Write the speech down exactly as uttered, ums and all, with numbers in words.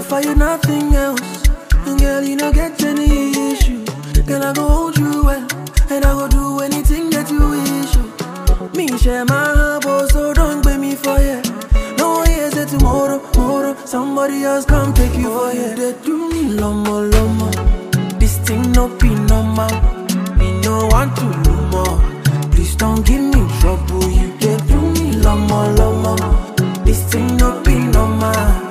offer you nothing else. And girl, you don't get any issue. Girl, I go hold you well, and I go do anything that you wish. Me share my heart, so don't blame me for you. No one here say tomorrow, tomorrow somebody else come take you for you. They do me lomo, lomo. This thing no be normal. Me no want to do more. Please don't give me trouble. You they do me lomo, lomo. This thing no be normal.